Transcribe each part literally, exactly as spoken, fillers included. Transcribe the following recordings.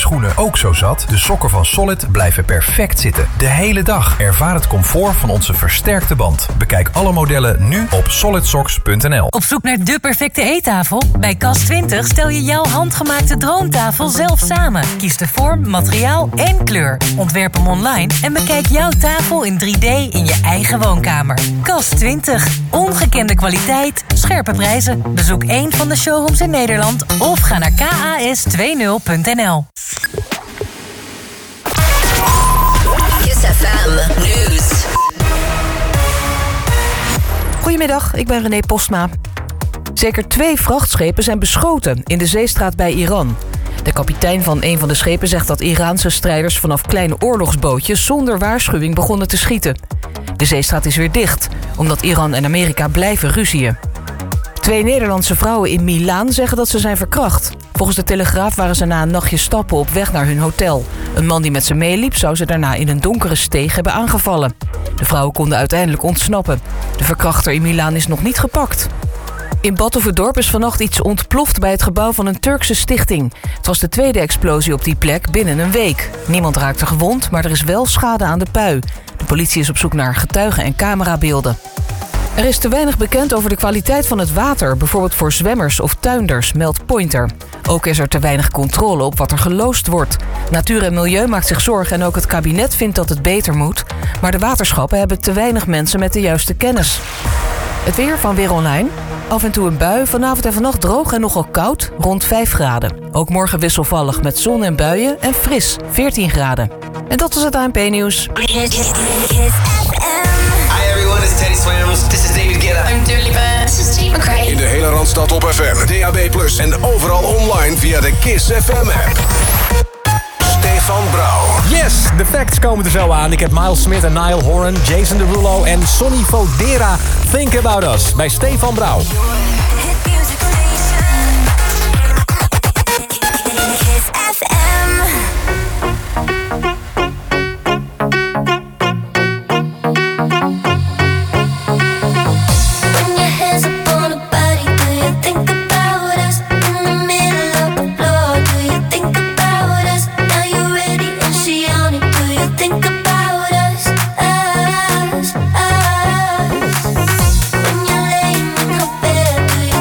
schoenen ook zo zat? De sokken van Solid blijven perfect zitten. De hele dag. Ervaar het comfort van onze versterkte band. Bekijk alle modellen nu op solid socks punt n l. Op zoek naar de perfecte eettafel? Bij Kas twintig stel je jouw handgemaakte droomtafel zelf samen. Kies de vorm, materiaal en kleur. Ontwerp hem online en bekijk jouw tafel in drie D in je eigen woonkamer. Kas twintig. Ongekende kwaliteit, scherpe prijzen. Bezoek één van de showrooms in Nederland of ga naar k a s twintig punt n l. Kiss F M News. Goedemiddag, ik ben René Postma. Zeker twee vrachtschepen zijn beschoten in de zeestraat bij Iran. De kapitein van een van de schepen zegt dat Iraanse strijders vanaf kleine oorlogsbootjes zonder waarschuwing begonnen te schieten. De zeestraat is weer dicht, omdat Iran en Amerika blijven ruzieën. Twee Nederlandse vrouwen in Milaan zeggen dat ze zijn verkracht. Volgens de Telegraaf waren ze na een nachtje stappen op weg naar hun hotel. Een man die met ze meeliep zou ze daarna in een donkere steeg hebben aangevallen. De vrouwen konden uiteindelijk ontsnappen. De verkrachter in Milaan is nog niet gepakt. In Batuverdorp is vannacht iets ontploft bij het gebouw van een Turkse stichting. Het was de tweede explosie op die plek binnen een week. Niemand raakte gewond, maar er is wel schade aan de pui. De politie is op zoek naar getuigen en camerabeelden. Er is te weinig bekend over de kwaliteit van het water, bijvoorbeeld voor zwemmers of tuinders, meldt Pointer. Ook is er te weinig controle op wat er geloosd wordt. Natuur en Milieu maakt zich zorgen en ook het kabinet vindt dat het beter moet. Maar de waterschappen hebben te weinig mensen met de juiste kennis. Het weer van Weer Online. Af en toe een bui, vanavond en vannacht droog en nogal koud, rond vijf graden. Ook morgen wisselvallig met zon en buien en fris, veertien graden. En dat was het A N P-nieuws. Hi everyone, it's Teddy Swims. This is David Guetta. I'm Dua Lipa. This is Steve McRae. In de hele Randstad op F M, D A B plus, en overal online via de Kiss F M-app. Stefan Brouw. Yes, de facts komen er zo aan. Ik heb Miles Smith en Niall Horan, Jason Derulo en Sonny Fodera. Think About Us bij Stefan Brouw. When you're laying in her bed, do you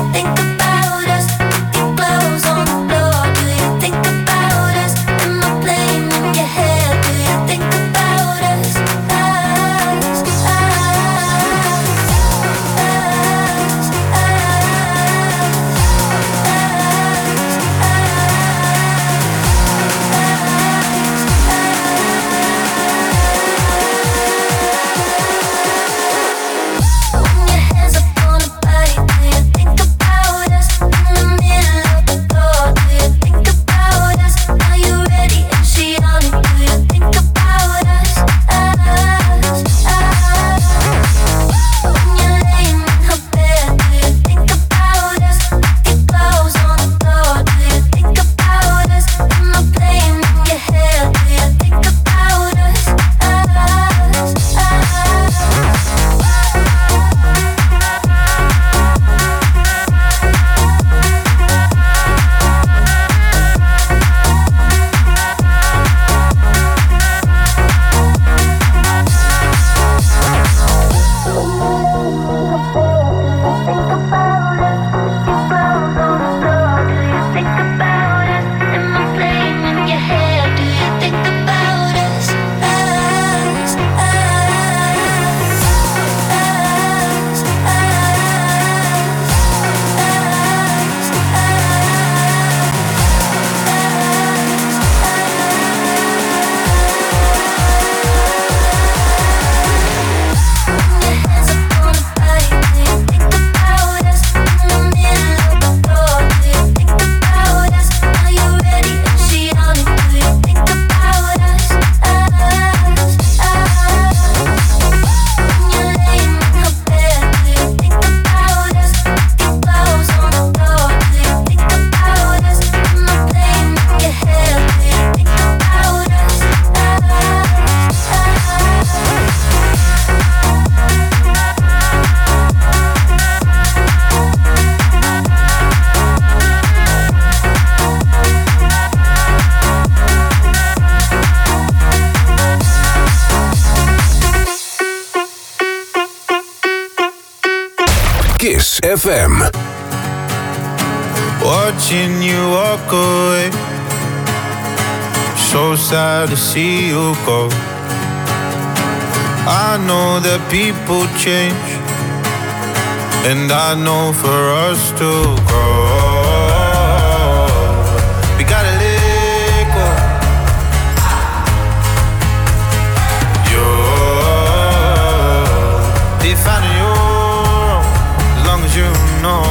F M. Watching you walk away, so sad to see you go. I know that people change, and I know for us to grow, we gotta let go. You're defining your own, as long as you know.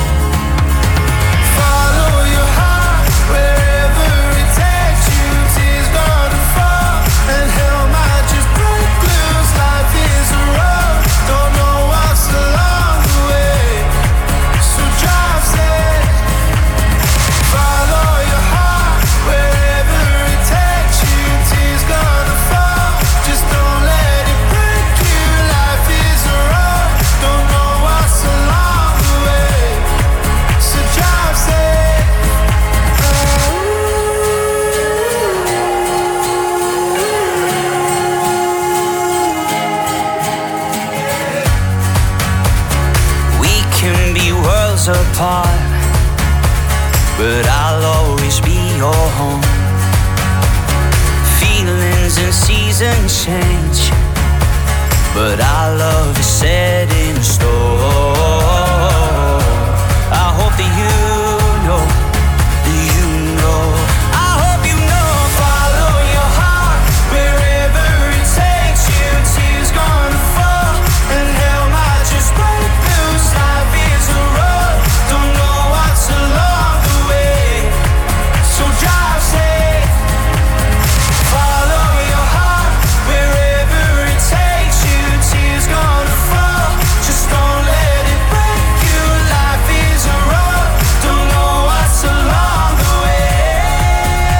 Apart, but I'll always be your home. Feelings and seasons change, but our love is set in stone. I hope that you know, you know. I hope you know. Follow your heart wherever it takes you. Tears gonna fall and hell might just break loose. Life is a road, don't know what's along the way, so drive safe. Follow your heart wherever it takes you. Tears gonna fall, just don't let it break you. Life is a road, don't know what's along the way.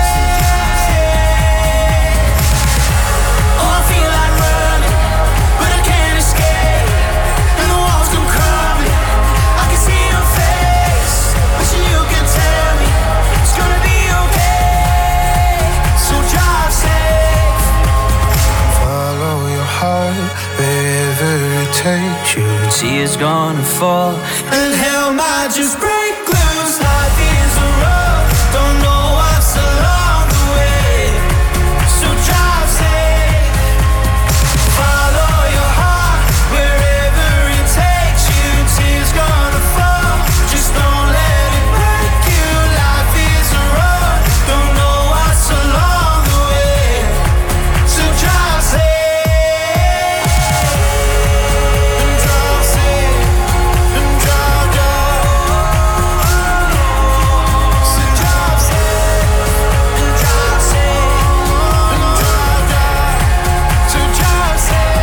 Oh, I feel like running, but I can't escape, and the walls come crumbling. I can see your face, wishing you could tell me it's gonna be okay, so drive safe. Follow your heart wherever it takes you. Tears gonna fall and hell might just break loose. Life is a road, don't know what's along the way, so drive safe. Follow your heart wherever it takes you. Tears gonna fall, just don't let it break you. Life is a road, don't know what's along the way, so drive safe. And drive safe, and drive, drive. So drive safe, and drive safe, and drive, drive. So drive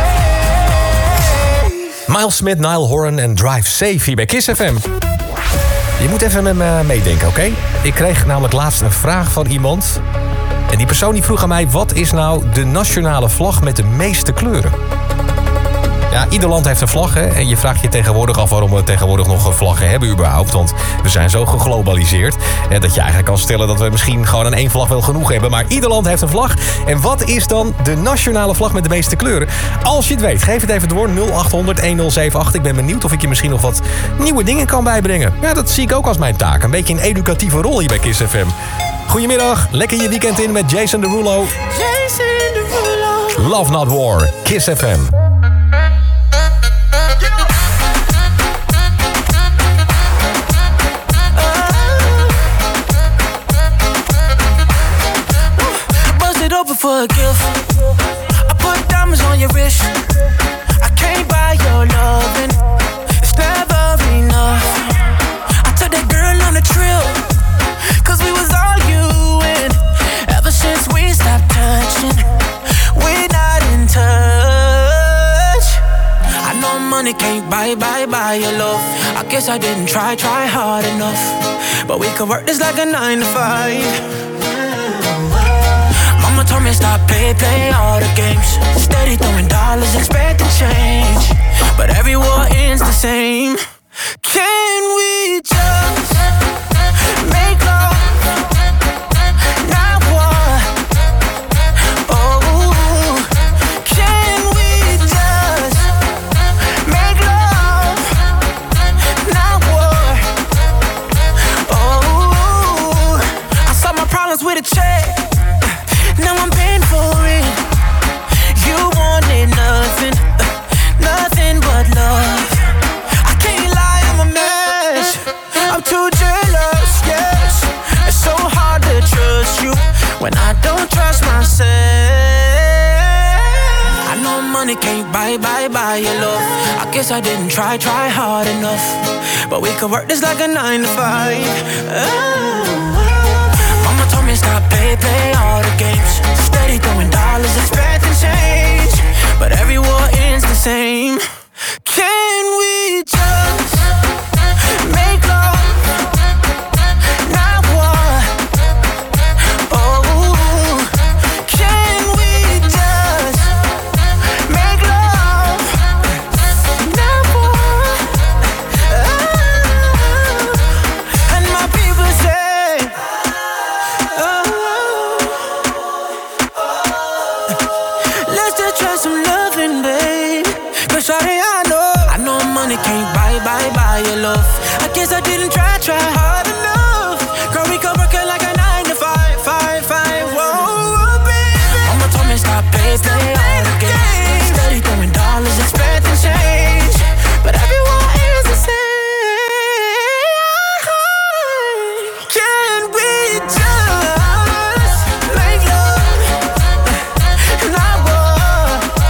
safe. Miles Smith, Niall Horan en Drive Safe hier bij Kiss F M. Je moet even met me meedenken, oké? Ik kreeg namelijk laatst een vraag van iemand. En die persoon die vroeg aan mij: wat is nou de nationale vlag met de meeste kleuren? Ja, ieder land heeft een vlag, hè? En je vraagt je tegenwoordig af waarom we tegenwoordig nog een vlaggen hebben überhaupt. Want we zijn zo geglobaliseerd, hè, dat je eigenlijk kan stellen dat we misschien gewoon aan één vlag wel genoeg hebben. Maar ieder land heeft een vlag. En wat is dan de nationale vlag met de meeste kleuren? Als je het weet, geef het even door. nul acht honderd een nul zeven acht. Ik ben benieuwd of ik je misschien nog wat nieuwe dingen kan bijbrengen. Ja, dat zie ik ook als mijn taak. Een beetje een educatieve rol hier bij Kiss F M. Goedemiddag, lekker je weekend in met Jason Derulo. Jason Derulo. Love Not War, Kiss F M. Open for a gift. I put diamonds on your wrist. I can't buy your loving. It's never enough. I took that girl on a trip, cause we was arguing. Ever since we stopped touching, we're not in touch. I know money can't buy, buy, buy your love. I guess I didn't try, try hard enough. But we could work this like a nine to five. Mama told me stop, play, play all the games. Steady throwing dollars, expecting change. But every war ends the same. Can we just make love, not war? Oh, can we just make love, not Now I'm paying for it. You wanted nothing, nothing but love. I can't lie, I'm a mess. I'm too jealous, yes. It's so hard to trust you when I don't trust myself. I know money can't buy, buy, buy your love. I guess I didn't try, try hard enough. But we could work this like a nine to five. Oh. Mama told me stop, play, play all the games. Steady throwing dollars, expecting change. But every war ends the same. Can we just make love? Not war. Oh, can we just make love? Not war. Oh, and my people say, oh, let's just try some loving, babe. Cause shawty, I know, I know money can't buy, buy, buy your love. I guess I didn't try, try hard enough. Girl, we could work it like a nine to five, five, five, whoa, baby. Mama told me stop, play, play all the games. Steady throwing dollars, expecting change. But everyone is the same. Can we just make love? Not war.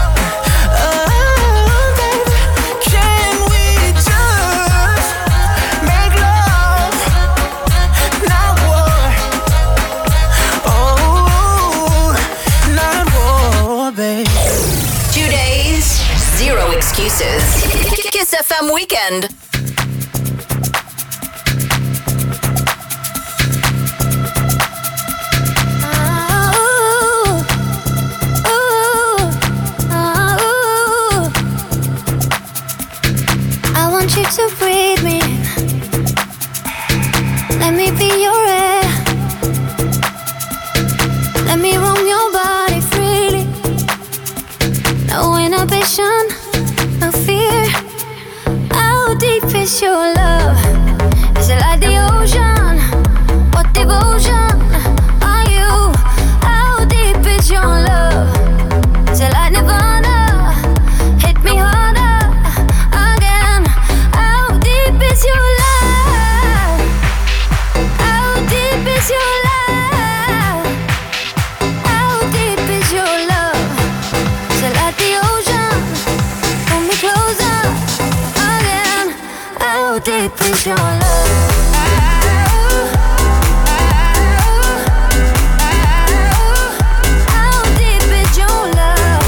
Oh, baby. Can we just make love? Not war. Oh, not war, babe. Two days, zero excuses. Kiss F M weekend. I want you to breathe me. Let me be your air. Let me roam your body freely. No inhibition, no fear. How deep is your love? Is it like the ocean? What devotion are you? How deep is your love? Is it like Nirvana? Hit me harder again. How deep is your love? How deep is your love? How deep is your love? Is it like the ocean? Pull me closer again. How deep is your love? How deep is your love?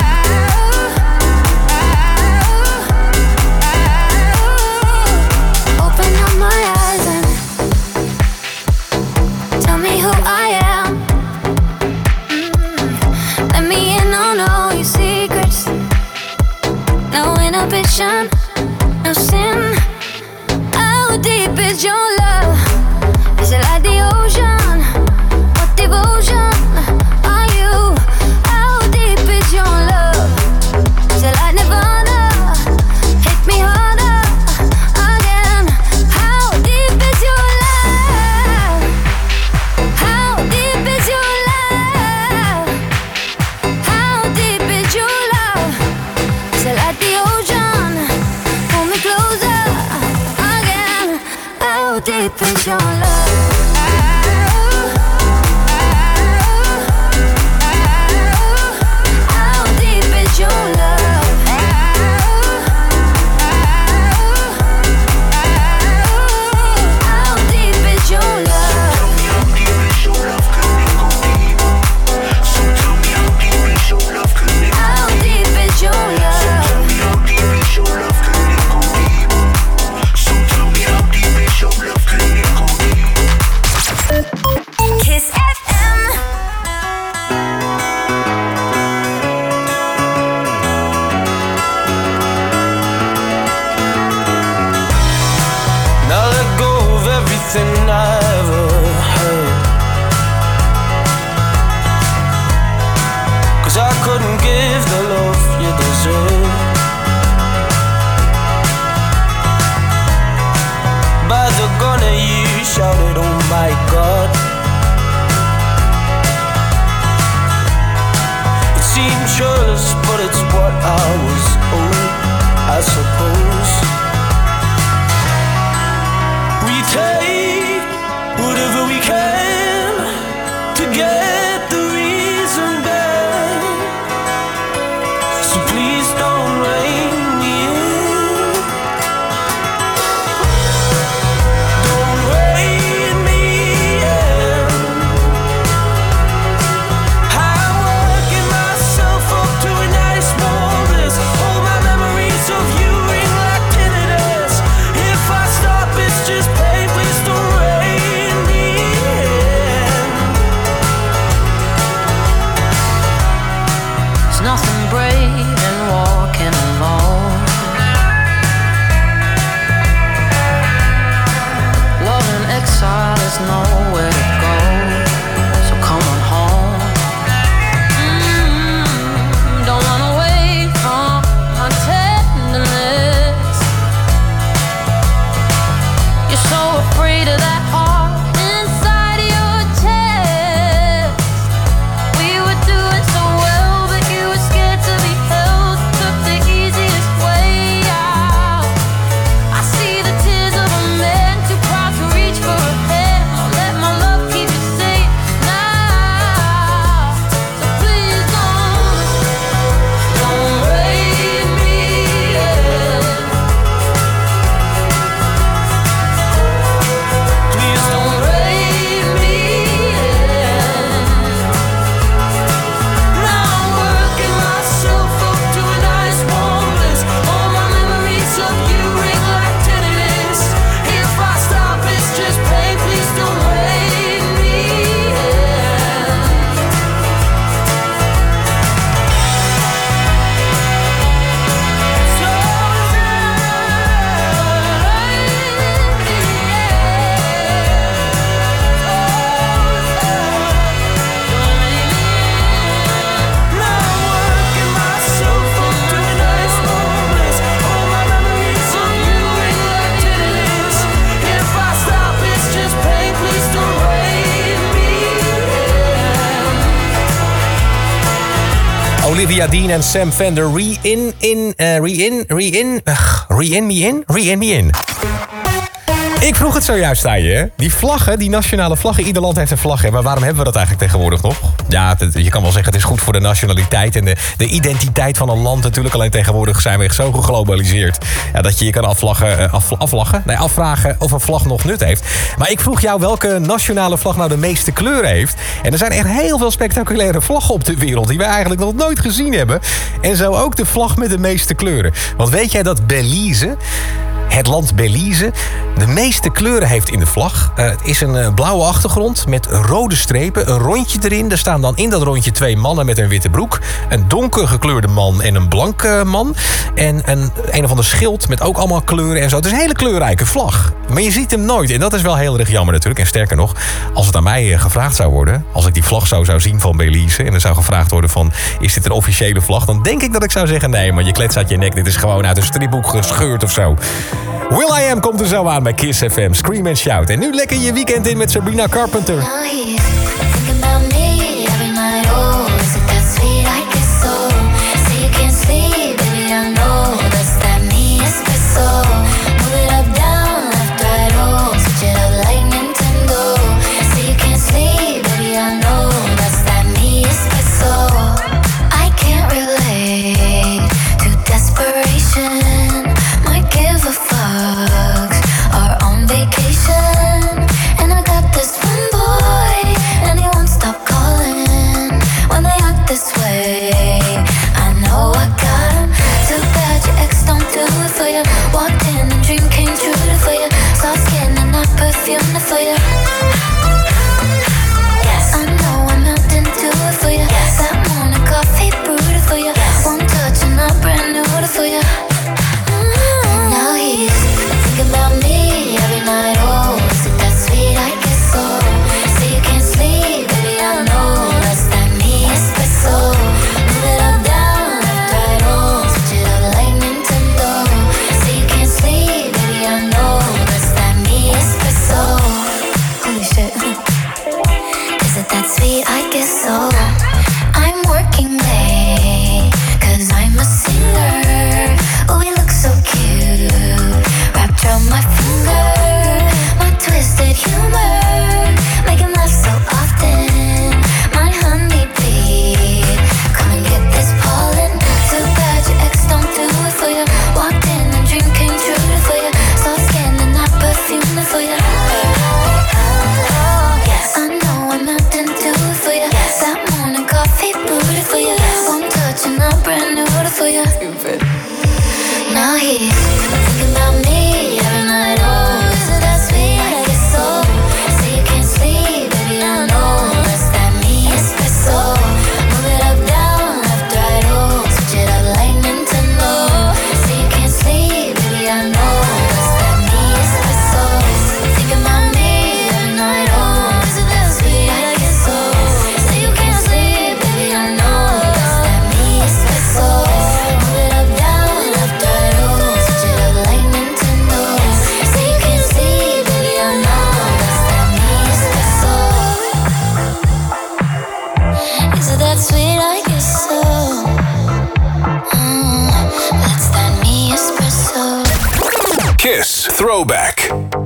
Open up my eyes and tell me who I am. Mm. Let me in on all your secrets. No inhibition, no sin. How deep whenever we can to get the reason back. So please don't rein me in. Don't rein me in. I'm working myself up to a nice warm bliss. All my memories of you ring like tinnitus. If I stop, it's just pain. Please don't rein me in. There's nothing brave in walking alone. Love in exile is nowhere to go. So come on home. Mm, don't run away from my tenderness. You're so afraid of that heart inside your chest. We were doing so well, but you were scared to be held. Took the easiest way out. I see the tears of a man too proud to reach for a hand. I'll let my love keep you safe now. So please don't, don't rain me in. Please don't rain me in. Now I'm working myself up to a nice warm bliss. All my memories of you ring like tinnitus. If I stop, it's just pain. Please don't rain me in. So now I'm working myself up to a nice warm bliss. All my memories of you ring like tinnitus. If I stop, it's just pain. Please don't rain me in. Olivia Dean en Sam Fender, re-in, in, eh, re-in, re-in, ugh, re-in me in, re-in me in. Ik vroeg het zojuist aan je, hè? Die vlaggen, die nationale vlaggen, ieder land heeft een vlag, hè? Maar waarom hebben we dat eigenlijk tegenwoordig nog? Ja, het- je kan wel zeggen het is goed voor de nationaliteit en de, de identiteit van een land natuurlijk. Alleen tegenwoordig zijn we echt zo geglobaliseerd, ja, dat je je kan afvlaggen, eh, af, afvlaggen, nee, afvragen of een vlag nog nut heeft. Maar ik vroeg jou welke nationale vlag nou de meeste kleuren heeft. En er zijn echt heel veel spectaculaire vlaggen op de wereld die we eigenlijk nog nooit gezien hebben. En zo ook de vlag met de meeste kleuren. Want weet jij dat Belize, het land Belize, de meeste kleuren heeft in de vlag? Uh, het is een uh, blauwe achtergrond met rode strepen, een rondje erin. Er staan dan in dat rondje twee mannen met een witte broek. Een donker gekleurde man en een blanke man. En een, een of ander schild met ook allemaal kleuren en zo. Het is een hele kleurrijke vlag. Maar je ziet hem nooit. En dat is wel heel erg jammer natuurlijk. En sterker nog, als het aan mij uh, gevraagd zou worden, als ik die vlag zo zou zien van Belize en er zou gevraagd worden van, is dit een officiële vlag? Dan denk ik dat ik zou zeggen, nee, maar je klets uit je nek. Dit is gewoon uit een stripboek gescheurd of zo. Will I Am komt er zo aan bij Kiss F M. Scream and Shout. En nu lekker je weekend in met Sabrina Carpenter. Now he's thinking about me every night. Oh, is it that sweet? I guess so. Say you can't sleep, baby, I know that's that me espresso. Move it up, down, left, right, oh, switch it up like Nintendo. Say you can't sleep, baby, I know that's that me espresso. I can't relate to desperation. Might give a fucks are on vacation. And I got this one boy, and he won't stop calling when they act this way. I know I got him. Too bad your ex don't do it for you. Walked in and dream came true for you. Soft skin and not perfume for you. Yes, I know I'm meant to do it for you. Yes, that morning coffee brewed for you. Yes, one touch and I'm brand new for you. Now he's thinking about me every night. Oh, is it that sweet? I guess so. Say you can't sleep, baby, I know that's that me espresso. Move it up, down, left, right, oh, switch it up like Nintendo. Say you can't sleep, baby, I know that's that me espresso. Holy shit. Is it that sweet? I guess so. I'm working late, cause I'm a singer. Oh, we look so cute, wrapped around my finger. My twisted humor for you. Now he's thinking about me every night. Oh, is it that sweet? I get so. So you can't sleep, baby, I know. It's that me, espresso. Move it up, down, left, right, oh. Switch it up like Nintendo. So you can't sleep, baby, I know. It's that me, espresso. Thinking about me every night. Oh, is it that sweet? I get so. So you can't sleep, baby, I know. It's that me, espresso. Move it up, down, left, right, oh. Switch it up like Nintendo. So you can't sleep, baby, I know. It's that me, espresso. Is it that sweet? I guess so. Mm, that's that me, espresso. Kiss Throwback.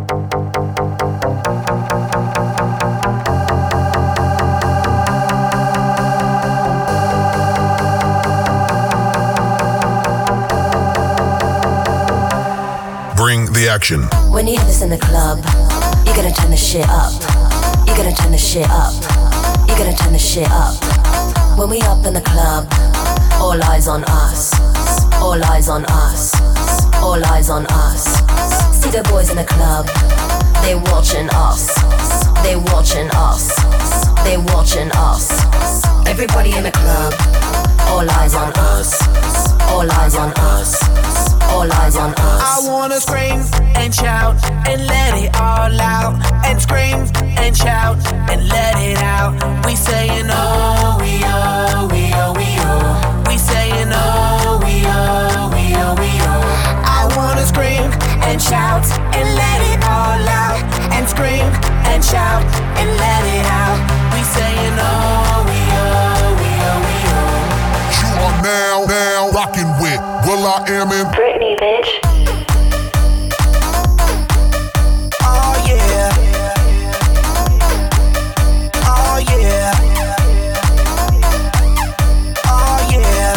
Bring the action. When you hear this in the club, you're gonna turn the shit up. You're gonna turn the shit up. You're gonna turn the shit up. When we up in the club, all eyes on us. All eyes on us. All eyes on us. See the boys in the club, they watching us. They watching us. They watching us. Everybody in the club, all eyes on us. All eyes on us. All eyes on us. I wanna scream and shout and let it all out. And scream and shout and let it out. We saying oh, we oh, we oh, we oh. We saying oh, we oh, we oh, we oh. I wanna scream and shout and let it all out. And scream and shout and let it out. We saying oh, we oh, we oh, we oh. You are now, now rocking with Will I Am in Britney, bitch. Oh yeah. Oh yeah. Oh yeah.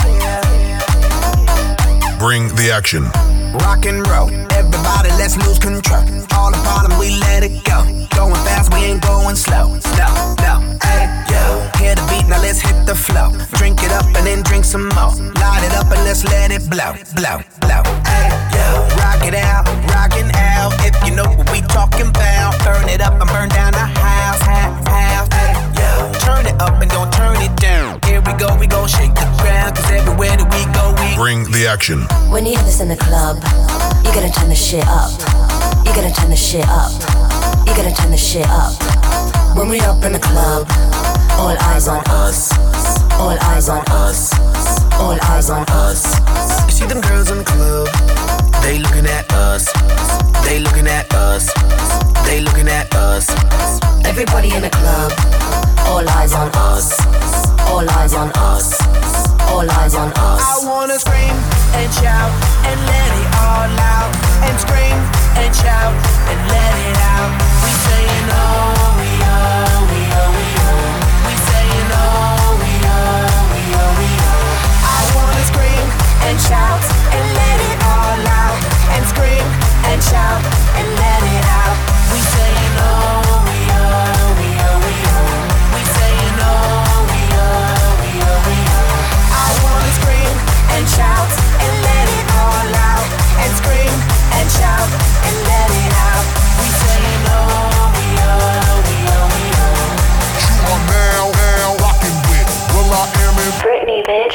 Bring the action. Rock and roll, everybody let's lose control. All the bottom we let it go. Going fast, we ain't going slow. No, no, hey, yo. Hear the beat, now let's hit the flow. Drink it up and then drink some more. Light it up and let's let it blow, blow, blow. Hey, yo. Rock it out, rockin' out. If you know what we talking about. Burn it up and burn down the house, house, house. Hey, yo. Turn it up and don't turn it down. Here we go, we gon' shake the ground. Cause everywhere that we go, we Bring the action. When you hear this in the club, you're gonna turn the shit up. You're gonna turn the shit up. You're gonna turn the shit up. When we up in the club, all eyes on us. All eyes on us. All eyes on us. You see them girls in the club, they looking at us. They looking at us. They looking at us. Everybody in the club, all eyes on us. All eyes on us. All eyes on us. I wanna scream and shout and let it all out. And scream and shout and let it out. We saying oh, we oh, we oh, we oh. We saying oh, we oh, we oh, we oh. I wanna scream and shout and let it all out. And scream and shout and let it out. We saying oh, we oh, we oh, we oh. We saying oh, we oh, we oh, we oh. I wanna scream and shout and let it all out. And scream and shout and let it out. We saying oh, we oh, we oh, we oh. You are now, now rocking with Will I Am in Britney, bitch.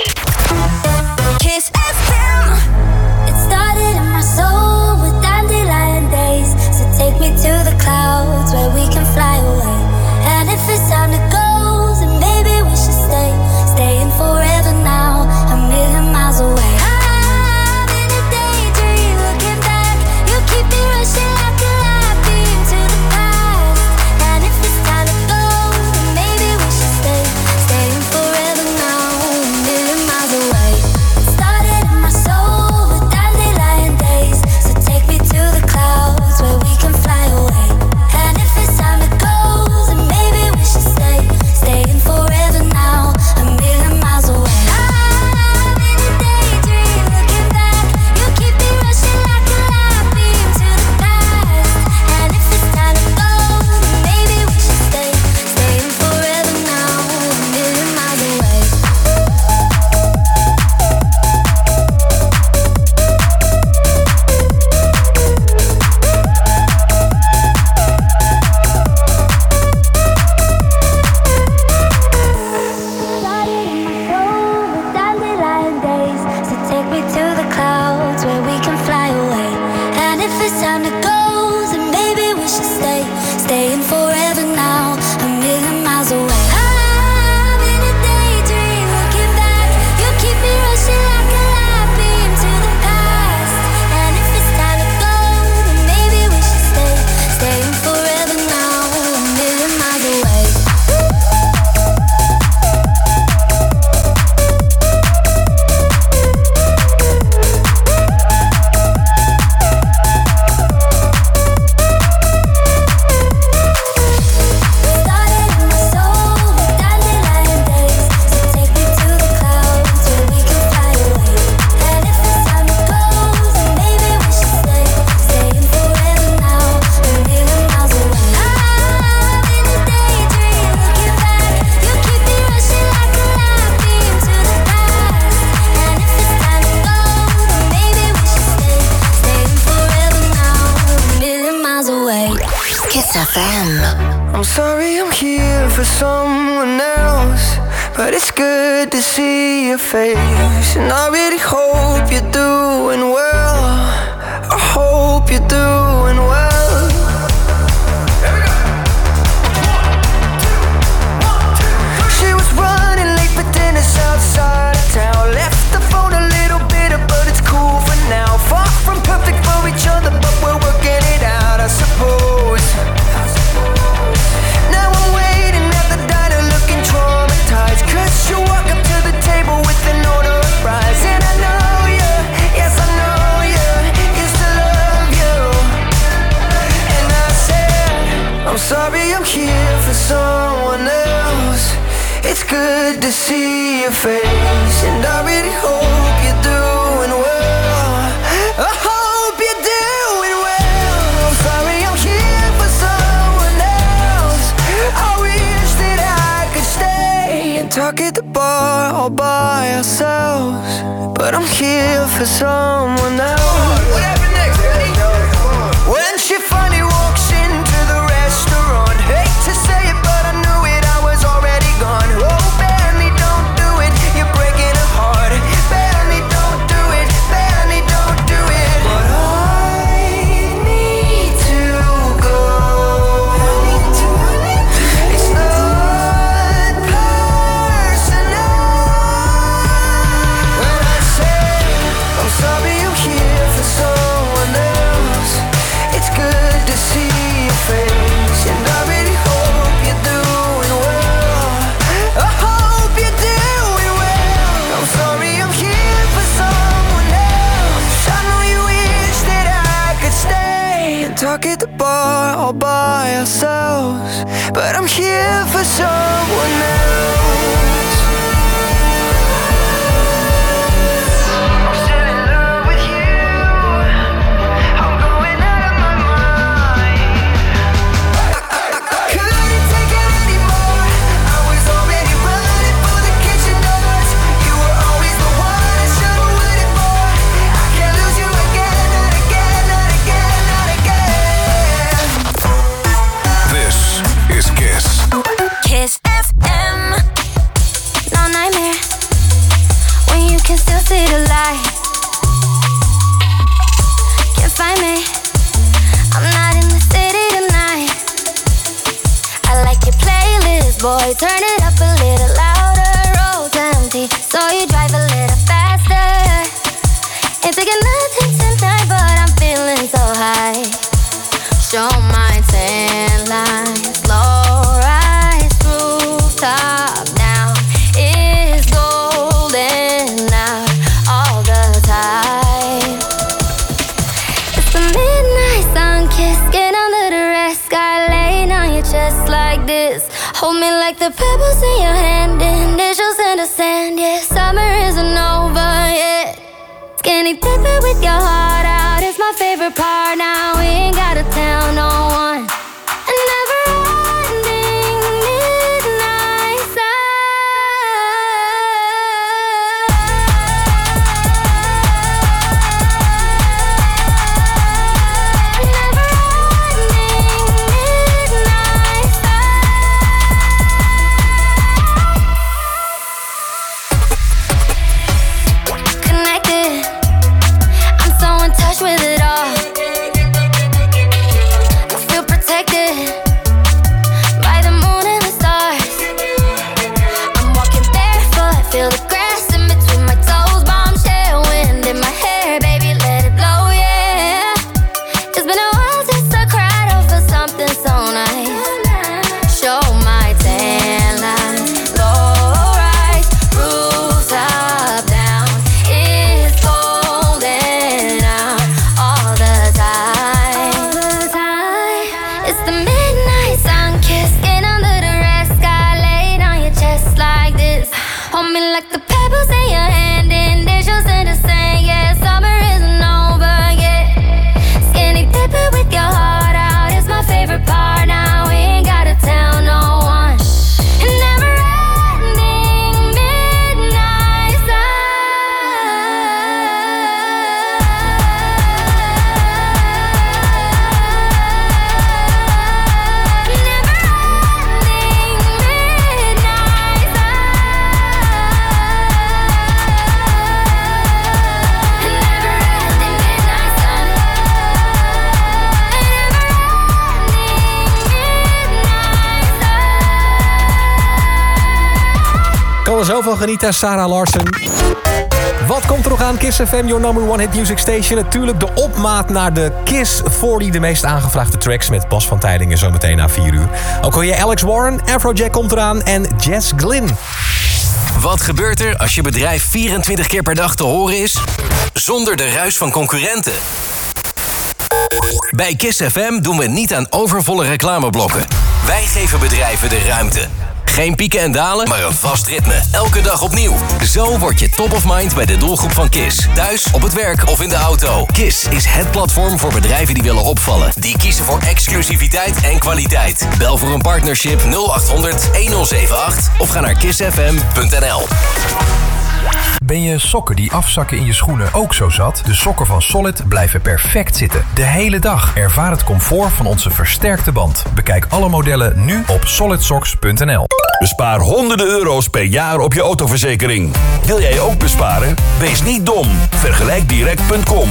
Kiss F M. It started in my soul with dandelion days. So take me to the clouds where we can fly away. And if it's time to go, then maybe we should stay. Staying forever now, a million miles away. I'm in a daydream, looking back. You keep me rushing like a light beam to the past. And if it's time to go, then maybe we should stay. Staying forever now, a million it's time to go, then maybe we should stay, staying forever now, a million miles away. I'm in a daydream, looking back. You keep me rushing like a light beam to the past. And if it's time to go, then maybe we should stay, staying forever now, a million miles away. F M. I'm sorry I'm here for someone else, but it's good to see your face. And I really hope you're doing well. I hope you're doing well. She was running late for dinner outside of town. Left the phone a little bitter, but it's cool for now. Far from perfect for each other, but we're working it out, I suppose. Now I'm waiting at the diner looking traumatized, 'cause you walk up to the table with an order of fries. And I know you, yes I know you, used to love you. And I said, I'm sorry I'm here for someone else. It's good to see your face, and I really hope you're doing well. I hope you're doing well. I'm sorry I'm here for someone else. I wish that I could stay and talk at the bar all by ourselves, but I'm here for someone else. What happened next, Eddie? When she finally walks into the restaurant, hate to say it, but I knew it, I was already gone. Oh, Benny, don't do it, you're breaking her heart. Benny, don't do it, Benny, don't do it. But I need to go. It's not personal. When I say I'm sorry I'm here for someone else, it's good to see your face, and I really hope you're doing well. I hope you're doing well. I'm sorry I'm here for someone else. I know you wish that I could stay and talk at the bar all by ourselves, but I'm here for someone else. I'm still in love with you. I'm going out of my mind. I couldn't take it anymore. I was already running for the kitchen doors. You were always the one I should have waited for. I can't lose you again, not again, not again, not again. This is Kiss. Kiss F M. No nightmare when you can still see the light. Can't find me, I'm not in the city tonight. I like your playlist, boy, turn it up a little louder. Road's empty, so you drive a little faster. Ain't taking nothing tonight, but I'm feeling so high. Show my tan lines, low rise, rooftop now is golden out all the time. It's the midnight sun kiss, get under the red sky, laying on your chest like this. Hold me like the pebbles in your hand, initials in the sand. Yeah, summer isn't over yet. Skinny dipping with your heart out is my favorite part. Now we ain't gotta tell no one. A never-ending midnight sun. A never-ending midnight sun. Connected, I'm so in touch with it all. feel the grass in between my toes. Bombshell wind in my hair, baby, let it blow, yeah. It's been a while since I cried over something so nice. Show my tan line, low rise, roofs up, down. It's golden out all the time. It's the midnight sun kiss, skin under the red sky, laid on your chest like this. Hold me like the pebbles in your hand, initials in the sand. Yeah, summer isn't over yet. Skinny dipping with your heart out is my favorite part. Now we ain't gotta tell no one. Never ending midnight Kan er zo van genieten, Sarah Larsen. Wat komt er nog aan? Kiss F M, your number one hit music station. Natuurlijk de opmaat naar de Kiss forty, de meest aangevraagde tracks met Bas van Tijlingen zometeen na vier uur. Ook hoor je Alex Warren, Afrojack komt eraan en Jess Glynn. Wat gebeurt er als je bedrijf vierentwintig keer per dag te horen is, zonder de ruis van concurrenten? Bij Kiss F M doen we niet aan overvolle reclameblokken. Wij geven bedrijven de ruimte. Geen pieken en dalen, maar een vast ritme. Elke dag opnieuw. Zo word je top of mind bij de doelgroep van Kiss. Thuis, op het werk of in de auto. Kiss is het platform voor bedrijven die willen opvallen. Die kiezen voor exclusiviteit en kwaliteit. Bel voor een partnership nul acht honderd honderd acht of ga naar kiss f m punt n l. Ben je sokken die afzakken in je schoenen ook zo zat? De sokken van Solid blijven perfect zitten. De hele dag. Ervaar het comfort van onze versterkte band. Bekijk alle modellen nu op solid socks punt n l. Bespaar honderden euro's per jaar op je autoverzekering. Wil jij ook besparen? Wees niet dom. Vergelijk direct punt com.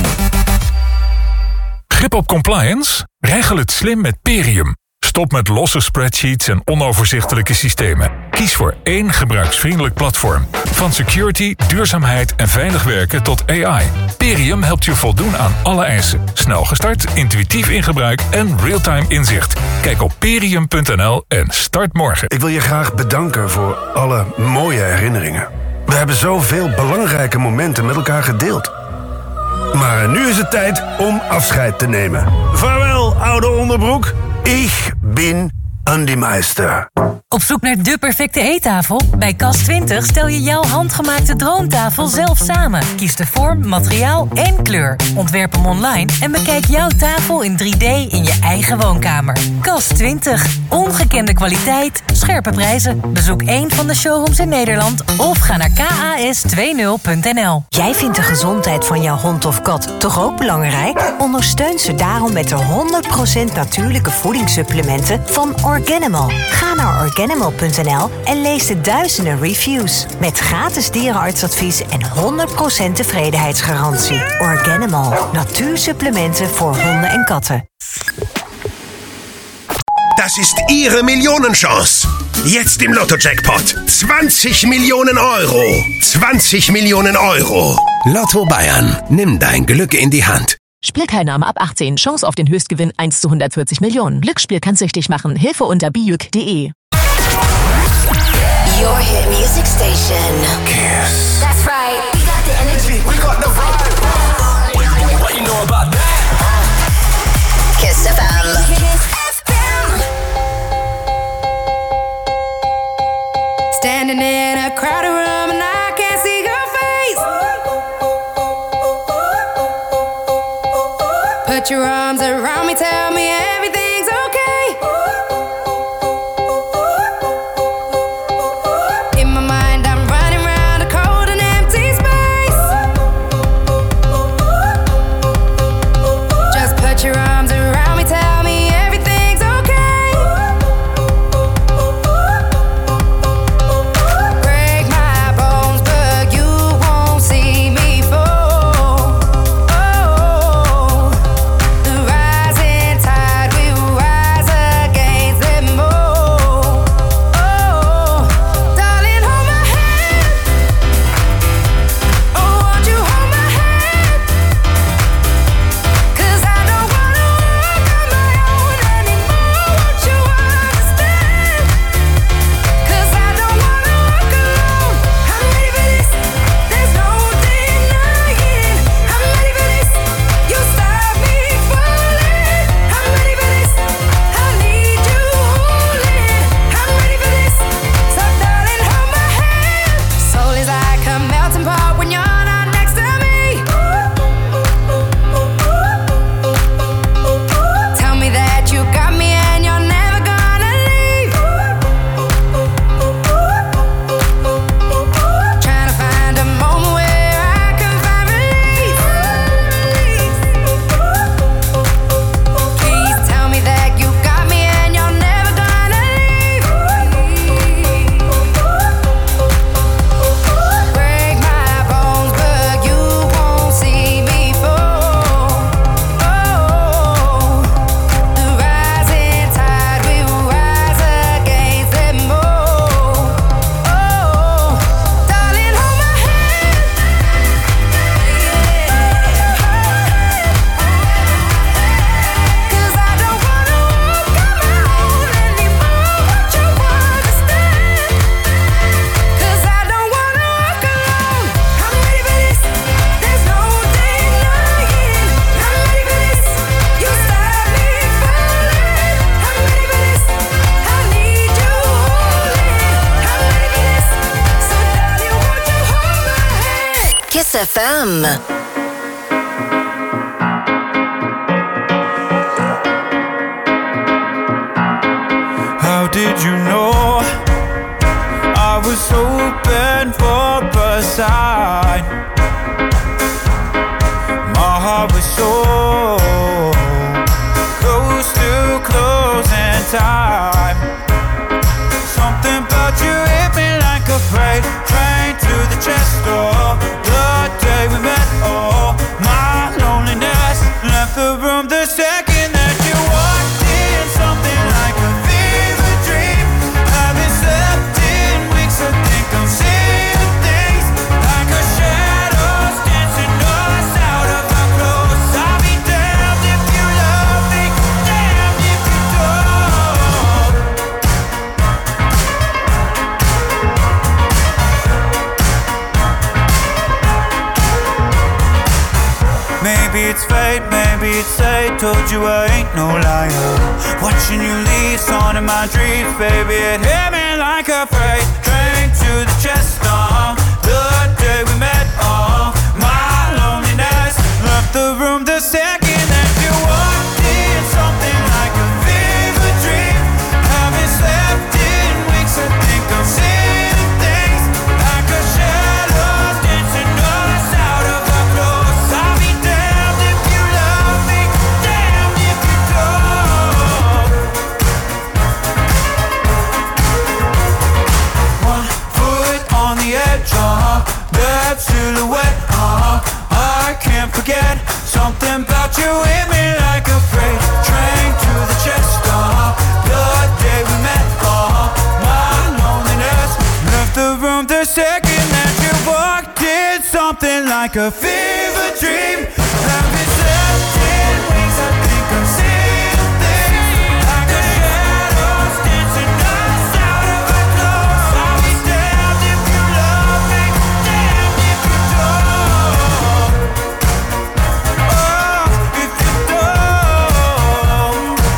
Grip op compliance? Regel het slim met Perium. Stop met losse spreadsheets en onoverzichtelijke systemen. Kies voor één gebruiksvriendelijk platform. Van security, duurzaamheid en veilig werken tot A I. Perium helpt je voldoen aan alle eisen. Snel gestart, intuïtief in gebruik en real-time inzicht. Kijk op perium punt n l en start morgen. Ik wil je graag bedanken voor alle mooie herinneringen. We hebben zoveel belangrijke momenten met elkaar gedeeld. Maar nu is het tijd om afscheid te nemen. Vaarwel, oude onderbroek. Ik ben Andy Meister. Op zoek naar de perfecte eettafel? Bij Kast twintig stel je jouw handgemaakte droomtafel zelf samen. Kies de vorm, materiaal en kleur. Ontwerp hem online en bekijk jouw tafel in drie D in je eigen woonkamer. Kast twintig. Ongekende kwaliteit, scherpe prijzen. Bezoek één van de showrooms in Nederland of ga naar k a s twintig punt n l. Jij vindt de gezondheid van jouw hond of kat toch ook belangrijk? Ondersteun ze daarom met de honderd procent natuurlijke voedingssupplementen van Organimal. Ga naar organimal punt n l en lees de duizenden reviews. Met gratis dierenartsadvies en honderd procent tevredenheidsgarantie. Organimal. Natuursupplementen voor honden en katten. Das ist Ihre Millionenchance. Jetzt im Lotto-Jackpot. zwanzig Millionen Euro. zwanzig Millionen Euro. Lotto Bayern. Nimm dein Glück in die Hand. Spielteilnahme ab achtzehn. Chance auf den Höchstgewinn eins zu hundertvierzig Millionen. Glücksspiel kann süchtig machen. Hilfe unter biuk punkt de. Your hit music station. Kiss. That's right. We got the energy. We got the vibe. What you know about that? Kiss F M. Standing in a crowded room and I can't see your face. Put your arms around me, tell me everything's okay. In my mind I'm running around a cold and empty space. Just put your arms around me, tell me everything's okay. Break my bones, but you won't see me fall. Oh, the rising tide Kiss F M. How did you know I was open for a sign? My heart was so close to closing time. Something about you hit me like a freight train to the chest door. The day we met, oh, my loneliness left the room the second that you walked in. Something like a fever dream. Haven't slept in weeks, I think I'm seeing things like a shadows dancing us out of our clothes. I'll be damned if you love me, damned if you don't. Maybe it's fate, maybe it's fate. Told you I ain't no liar. Watching you leave, on in my dreams, baby, it hit me like a freight train to the chest. Uh, the day we met, oh, my loneliness left the room the second that you walked in. Something like a fever dream. Haven't slept in weeks, I think I'm seeing things like a shadow dancing us out of our clothes. I'll be damned if you love me, damned if you don't. One foot on the edge, uh-huh, that silhouette, uh-huh, I can't forget. Something about you hit me like a freight train to the chest, uh-huh, the day we met, uh-huh, my loneliness left the room the second that you walked in. Something like a fever dream. Haven't slept in weeks, I think I'm seeing things like a shadows dancing us out of our clothes. I'll be damned if you love me, damned if you don't. Oh, if you don't.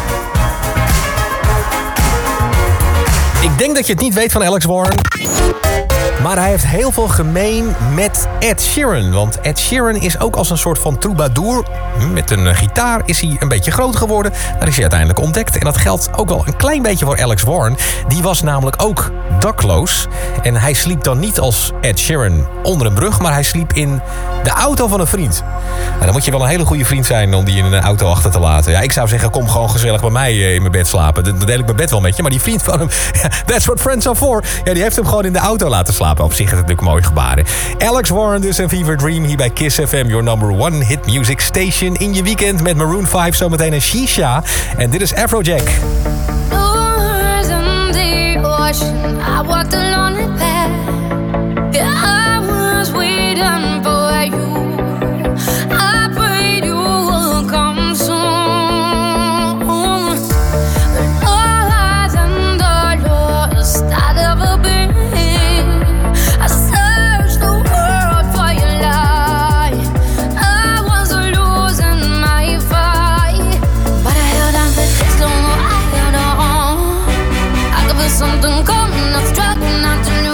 Ik denk dat je het niet weet van Alex Warren. Maar hij heeft heel veel gemeen met Ed Sheeran. Want Ed Sheeran is ook als een soort van troubadour. Met een gitaar is hij een beetje groot geworden. Daar is hij uiteindelijk ontdekt. En dat geldt ook wel een klein beetje voor Alex Warren. Die was namelijk ook dakloos. En hij sliep dan niet als Ed Sheeran onder een brug. Maar hij sliep in de auto van een vriend. Nou, dan moet je wel een hele goede vriend zijn om die in een auto achter te laten. Ja, ik zou zeggen, kom gewoon gezellig bij mij in mijn bed slapen. Dan deel ik mijn bed wel met je. Maar die vriend van hem, that's what friends are for. Ja, die heeft hem gewoon in de auto laten slapen. Op zich is het natuurlijk mooie gebaren. Alex Warren dus en Fever Dream hier bij Kiss F M. Your number one hit music station in je weekend. Met Maroon vijf zometeen een Shisha. En dit is Afrojack. Doors in the ocean, I walked a lonely path. Yeah, I was waiting for you. I prayed you would come soon. But all eyes and all yours I'd ever been. I searched the world for your light. I was losing my fight, but I held on for this long. I held on. I could feel something coming, I was struggling not to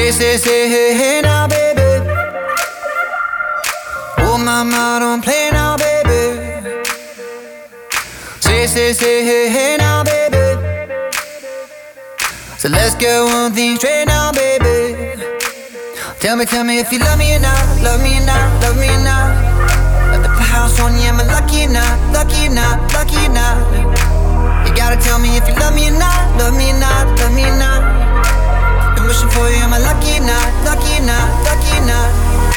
Say, say, say, hey, hey now, baby. Oh, mama, don't play now, baby. Say, say, say, hey, hey now, baby. So let's get one thing straight now, baby. Tell me, tell me if you love me or not, love me or not, love me or not. At the house on you, am I lucky or not, lucky or not, lucky or not? You gotta tell me if you love me or not, love me or not, love me or not. Been wishing for you, am I lucky or not, lucky or not, lucky or not?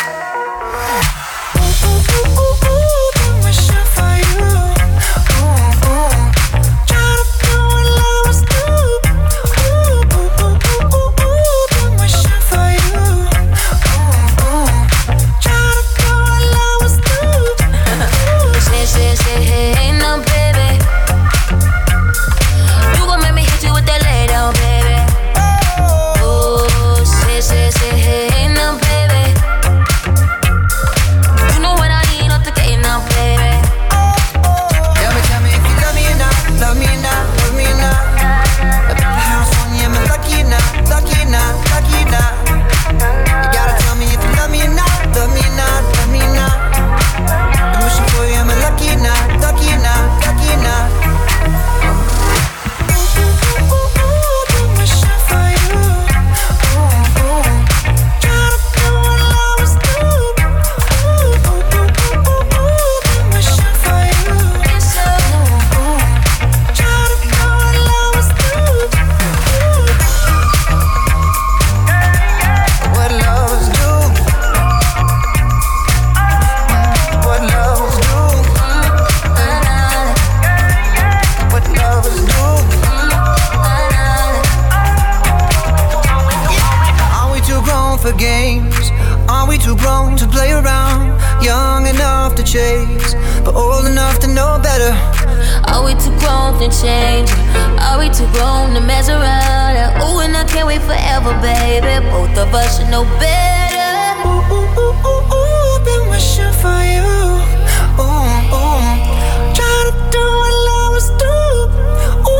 Ooh, ooh, ooh, ooh, ooh, been wishing for you. Ooh, ooh. Try to do what lovers do. Ooh, ooh, ooh, ooh, ooh, ooh, been wishing for you. Ooh, ooh. Try to do what lovers do. Say, say, say, hey, hey, no, baby. You gon' make me hit you with that lay down, baby. Oh, say, say, say, hey, hey, no, baby. You know what I need off the gate now, baby. Tell me, tell me if you love me or not, love me or not, love me or not. At the house on you, am I lucky or not, lucky or not, lucky or not? You gotta tell me if you love me or not, love me or not, love me or not. Been wishing for you, am I lucky or not, lucky or not, lucky or not? Ooh, ooh, ooh, ooh, ooh, been wishing for you. Ooh, ooh. Try to do what lovers do. Ooh, ooh, ooh, ooh, ooh, ooh, been wishing for you. Ooh, ooh. Try to do what lovers do. What lovers do. What lovers do. What lovers do. Are we too grown for games? Are we too grown to play around? Young enough to chase, but old enough to know better. Are we too grown to change? Are we too grown to mess around? Ooh, and I can't wait forever, baby. Both of us should know better. Ooh, ooh, ooh, ooh, ooh, been wishing for you. Ooh, ooh. Try to do what lovers do. Ooh.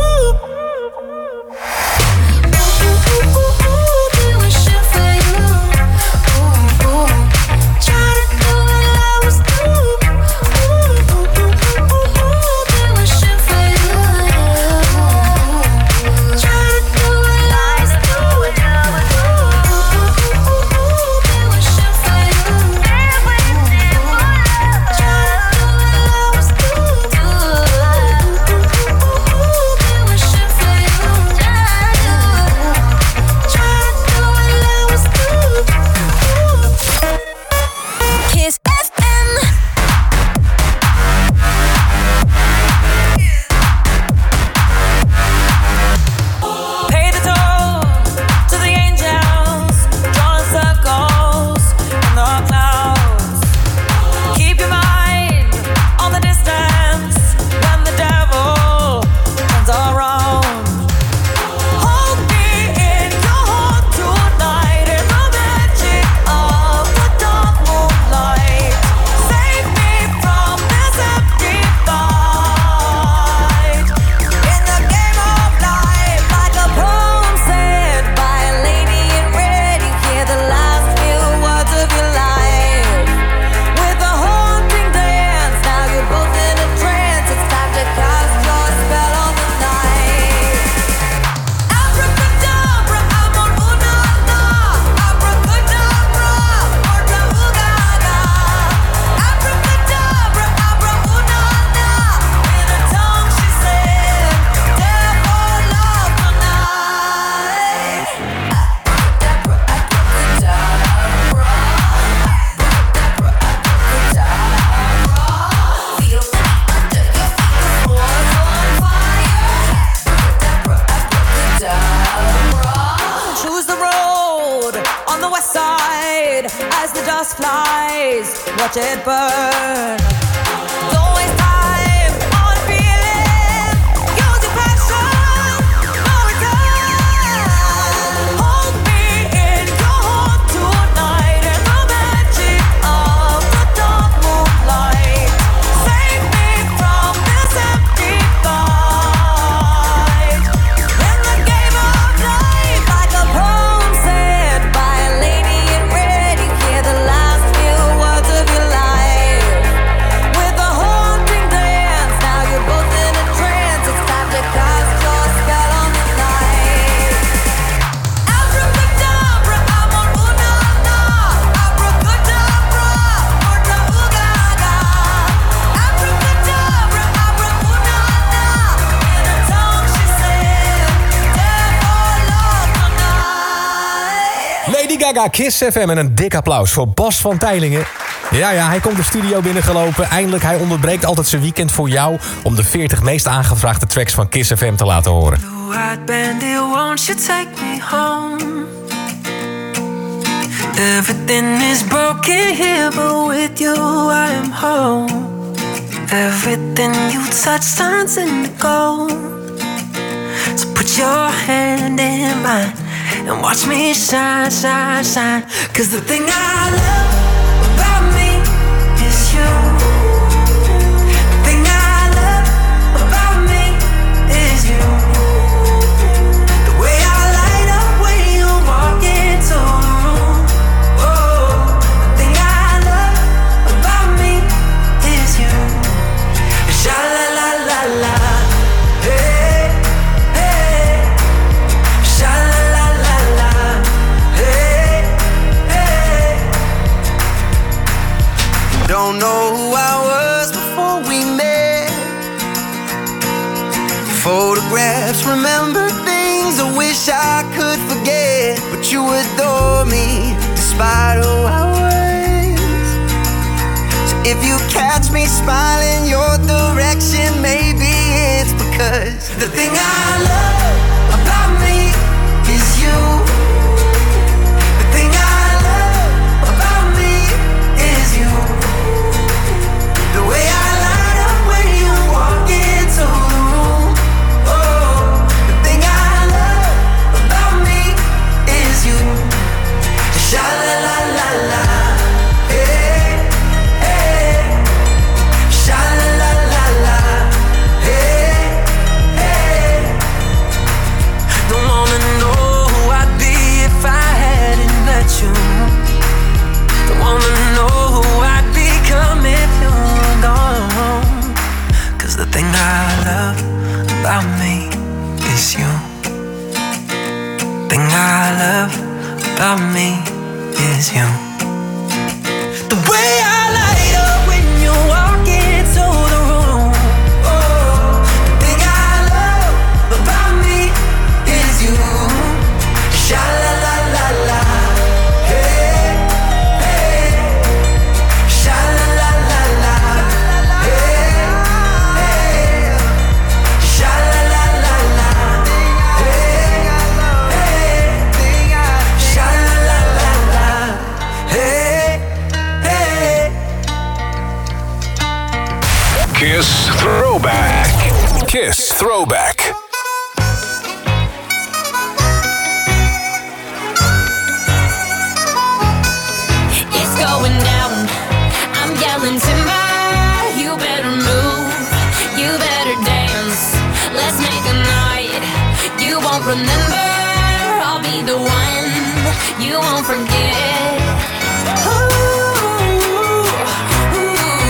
Ooh, ooh, ooh, ooh, ooh, been wishing for you. Ooh, ooh. Try to do what lovers do. Ooh, ooh, ooh, ooh, ooh, ooh, been wishing for you. Try to do what lovers do. Ooh, ooh, ooh, ooh, been wishing for you. Kiss F M. Pay the toll to the angels, drawing circles in the clouds. Keep your mind on the distance when the devil turns around. Hold me in your heart tonight in the magic of the dark moonlight. Save me from this empty fight. In the game of life, like a poem said by a lady in red, you hear the last few words of your life. With a haunting dance, now you're both in a trance. It's time to cast your spell on the night. Abracadabra, I'm on ooh-na-na. Abracadabra, orta ooh-ga-ga. Abracadabra, abra ooh-na-na. In a tongue she said, devil love tonight. Choose the road on the west side as the dust flies. Watch it burn. Don't waste time on feeling. Use your passion. No return. Hold me in your heart tonight in the magic of the dark moonlight. Save me from this empty fight. In the game of life, like a poem said by a Gaga, Kiss F M en een dik applaus voor Bas van Teylingen. Ja, ja, hij komt de studio binnengelopen. Eindelijk, hij onderbreekt altijd zijn weekend voor jou om de veertig meest aangevraagde tracks van Kiss F M te laten horen. White bandit, won't you take me home? Everything is broken here, but with you I am home. Everything you touch turns into gold. So put your hand in mine and watch me shine, shine, shine. Cause the thing I love about me is you. The thing I love about me is you. The way I light up when you walk into the room. Oh, the thing I love about me is you. Sha la la la la, hey, hey. Sha la la la la, hey, hey. Don't know who I was before we met. Photographs, remember things I wish I could forget. But you adore me despite who I was. So if you catch me smiling your direction, maybe it's because the thing I love about me is you. The thing I love about me is you. The way I light up when you walk into the room. Oh, the thing I love about me is you. Sha la la la la, hey, hey. Sha la la la la, hey, hey. Don't wanna know who I'd be if I hadn't met you. Don't wanna know who I'd become if you were gone. Cause the thing I love about me is you. Thing I love about me is you. The way I light up when you walk into the room. Oh, the thing I love about me is you. Sha la la la la, hey, hey. Sha la la la la, hey, hey. Sha la la la la, hey, hey. Sha la la la la, hey, hey. Kiss Throwback. Kiss Throwback. It's going down. I'm yelling timber. You better move. You better dance. Let's make a night you won't remember. I'll be the one you won't forget. Ooh, ooh,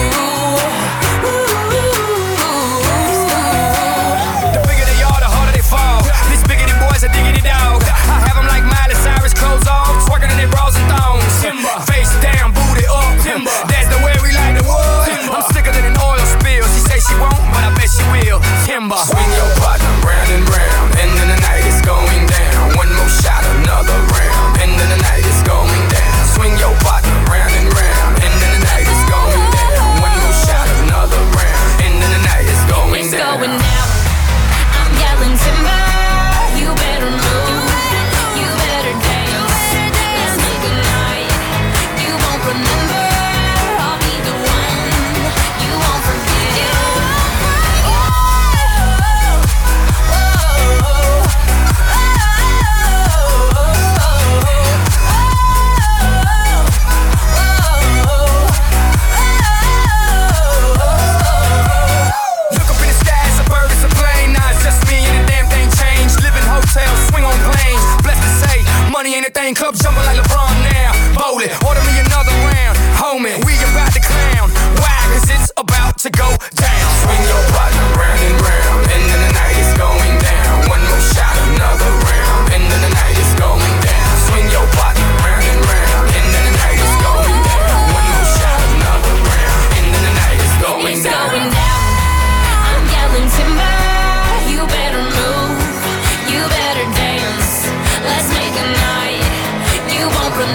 ooh. The bigger they are, the harder they fall. This bigger than boys, a diggity dog. I have them like Miley Cyrus, clothes off, twerking in their bras and thongs. Timber. Face down, booty up. Timber. That's the way we like the wood. Timber. I'm sicker than an oil spill. She say she won't, but I bet she will. Timber. Swing your partner round and round, and then the night is going down. One more shot, another round, and then the night is going down. Swing your partner round and round, and then the night is going down. One more shot, another round, and then the night is going It's down. going down. I'm yelling timber. You better move. You better dance. Let's make a night you won't remember. I'll be the one you won't forget. Look up in the sky, it's a bird, it's a plane. Nah, it's just me and the damn thing changed. Live in hotels, swing on planes. Blessed to say, money ain't a thing. Club jumping like LeBron now. Bowl it, order me another round. Homie, we about to clown. Why? Cause it's about to go down. Swing your partner round and round, and then the night is going down. One more shot, another round, and then the night is going down. Swing your partner round and round, and then the night is going down. One more shot, another round, and then the night is going It's down. going down. I'm yelling timber. You better move. You better dance. Let's make a night you won't remember.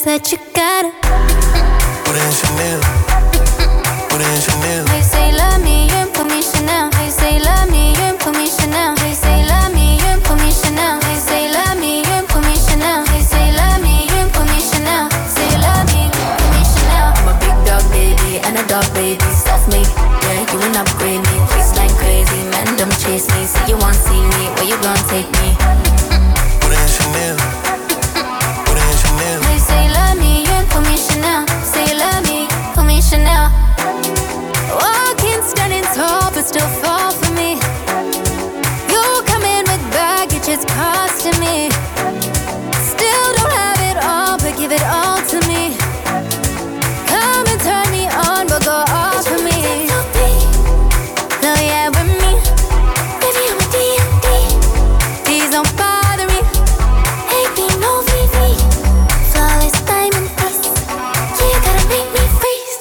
that you gotta. Put in Chanel. Put in Chanel. They say love me, you put me Chanel. They say love me, you put me Chanel. They say love me, you put me Chanel. They say love me, you put me Chanel. They say love me, you put me Chanel. Say love me, put me Chanel. I'm a big dog baby and a dog baby, self made. Yeah, you ain't upgrade me. Waistline crazy, man, don't chase me. Say you want see me, where you gon' take me? Put in Chanel. Put in Chanel. They say love me, you put me Chanel. Say love me, put me Chanel. Walking standing tall, but still fall for me. You come in with baggage, it's costing me. Still don't have it all, but give it all to me. Come and turn me on, but go off for me. No, yeah, with me. Baby, I'm a D M D. Please don't bother me. Ain't be no V V. Flawless diamond piece. Yeah, you gotta make me freeze.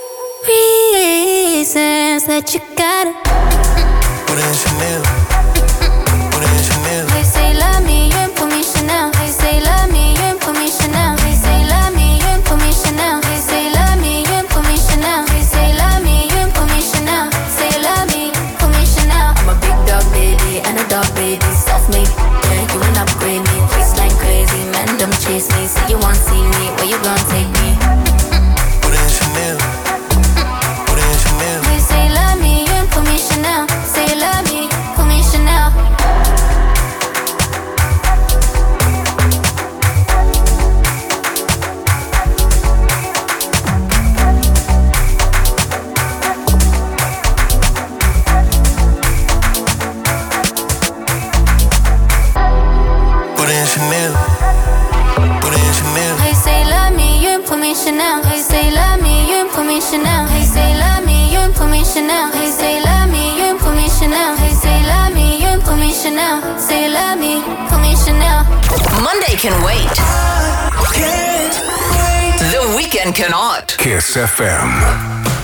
Reasons that you gotta. Put in Chanel. Put in Chanel. They say love me, you put me Chanel. They say love me, you put me Chanel. They say love me, you put me Chanel. They say love me, you put me Chanel. They say love me, you put me Chanel. Say love me, put me Chanel. I'm a big dog baby and a dog baby, self-made. Yeah, you ain't upgrade me. Waistline crazy, man, don't chase me. Say you want see me, where you gon' take me? Put in Chanel. Put in Chanel. They say love me, you put me Chanel. Say love me, put me Chanel. Put in Chanel. Put in Chanel. They say love me, you put me Chanel. They say love me, you put me Chanel. They say love me, you put me Chanel. They say love me, you put me Chanel. They say love me, you put me Chanel. Say love me, put me Chanel. Monday can wait. The weekend cannot. Kiss F M.